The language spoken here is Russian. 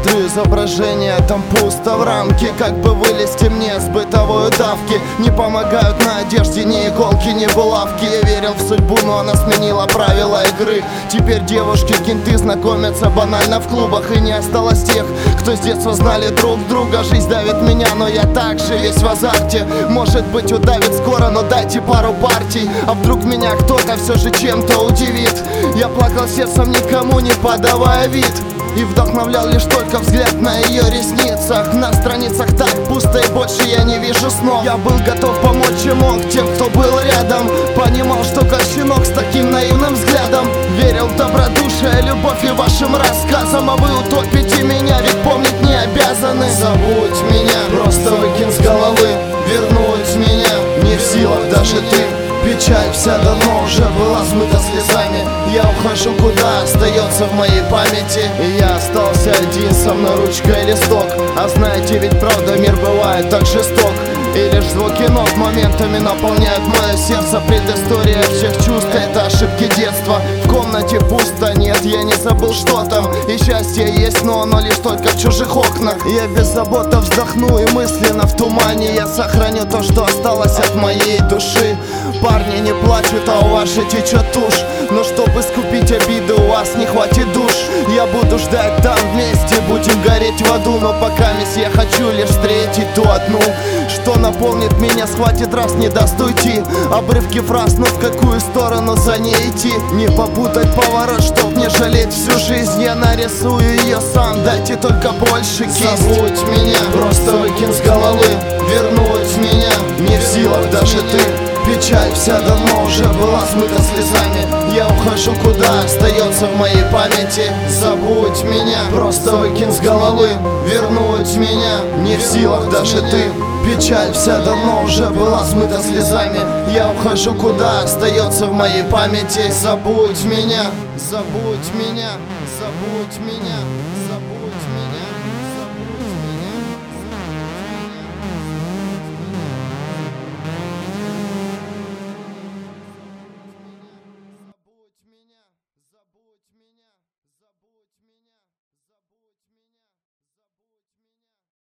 смотрю изображение, там пусто в рамке. Как бы вылезти мне с бытовой давки. Не помогают на одежде ни иголки, ни булавки. Я верил в судьбу, но она сменила правила игры. Теперь девушки, кенты знакомятся банально в клубах. И не осталось тех, кто с детства знали друг друга. Жизнь давит меня, но я также весь в азарте. Может быть удавит скоро, но дайте пару партий. А вдруг меня кто-то все же чем-то удивит. Я плакал сердцем, никому не подавая вид. И вдохновлял лишь только взгляд на ее ресницах. На страницах так пусто и больше я не вижу снов. Я был готов помочь и мог тем, кто был рядом. Понимал, что как щенок с таким наивным взглядом. Верил в добродушие, любовь и вашим рассказам. А вы утопите меня, ведь помнить не обязаны. Забудь меня, просто выкинь с головы. Вернуть меня не в силах даже ты. Печаль вся давно уже была смыта слезами. Я ухожу, куда остается в моей памяти. И я остался один, со мной ручка и листок. А знаете, ведь правда мир бывает так жесток. И лишь звуки нот моментами наполняют мое сердце. Предыстория всех чувств — это ошибки детства. В комнате пусто, нет, я не забыл, что там. И счастье есть, но оно лишь только в чужих окнах. Я беззаботно вздохну и мысленно в тумане я сохраню то, что осталось от моей души. Парни не плачут, а у вас же течет тушь. Но чтобы скупить обиды, у вас не хватит душ. Я буду ждать там вместе, будем гореть в аду. Но пока я хочу лишь встретить ту одну, что наполнит меня, схватит раз, не даст уйти. Обрывки фраз, но в какую сторону за ней идти? Не попутать поворот, чтоб не жалеть всю жизнь. Я нарисую ее сам, дайте только больше кисть. Забудь меня, просто выкинь с головы. Вернуть меня не в силах даже ты. Печаль вся давно уже была смыта слезами. Я ухожу, куда остается в моей памяти. Забудь меня, просто выкинь с головы. Вернуть меня не в силах даже ты. Печаль вся давно уже была смыта слезами. Я ухожу, куда остается в моей памяти. Забудь меня, забудь меня, забудь меня.